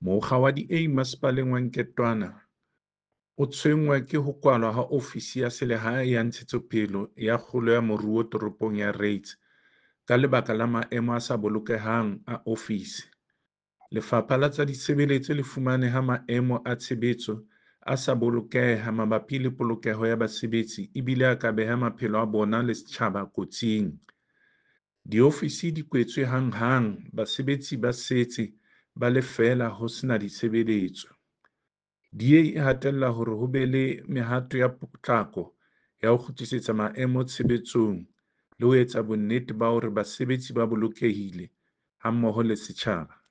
Mokga wa di-A Masepaleng wa Nketwana o tshwenngwa ke ho kwalwa ha ofisi ya selehae ya ntshetsopele ya kgolo ya moruo toropong ya Reitz ka lebaka la maemo a sa bolokehang a ofisi. Lefapha la tsa Ditshebeletso le fumaneha maemo a tshebetso a sa bolokeha mabapi le polokeho ya basebetsi ebile a ka beha maphelo a bona le setjhaba kotsing. Diofisi di kwetswe hanghang, basebetsi ba setse ba lefela ho sena ditshebeletso. DA e hatella hore ho be le mehato ya potlako ya ho kgutlisetsa maemo tshebetsong le ho etsa bonnete ba hore basebetsi ba bolokehile hammoho le setjhaba.